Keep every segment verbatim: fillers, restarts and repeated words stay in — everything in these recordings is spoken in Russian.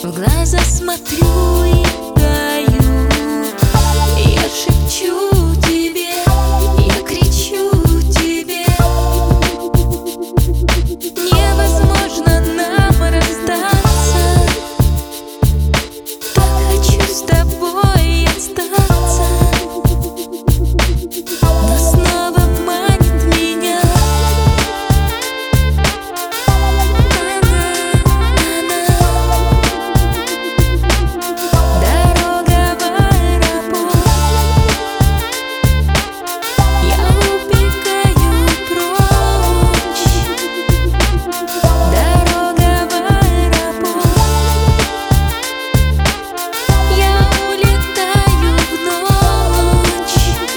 В глаза смотрю и таю. Я шепчу тебе, я кричу тебе. Невозможно нам расстаться. Так хочу с тобой остаться. Но снова манит меня. Дорога в аэропорт. Я убегаю прочь. Дорога в аэропорт. Я улетаю в ночь.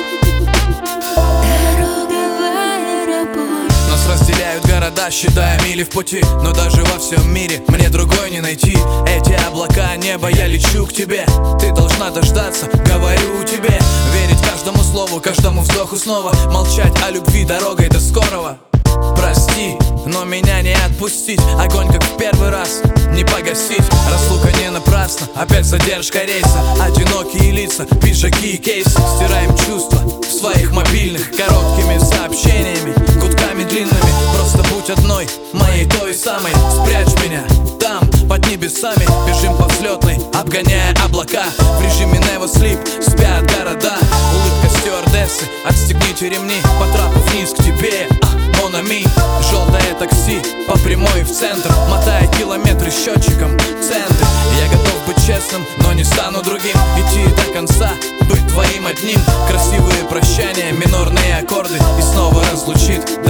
Дорога в аэропорт. Нас разделяют города, считая мили в пути. Но даже во всем мире мне другой не найти. Эти облака, небо, я лечу к тебе. Ты должна дождаться, говорю тебе. Верить каждому слову, каждому вздоху снова. Молчать о любви дорогой до скорого. Прости, но меня не отпустить. Огонь, как в первый раз, не погасить. Разлука не напрасна, опять задержка рейса. Одинокие лица, пиджаки и кейсы. Стираем чувства в своих мобильных короткими сообщениями, гудками длинными. Просто будь одной, моей той самой. Спрячь меня там, под небесами. Бежим по взлетной, обгоняя облака. В режиме Never Sleep спят города. Улыбка стюардессы, отстегните ремни. По трапу вниз к тебе, Монами. Желтое такси по прямой в центр, мотая километры счетчиком центы. Я готов быть честным, но не стану другим. Идти до конца, быть твоим одним. Красивые прощания, минорные аккорды. И снова разлучит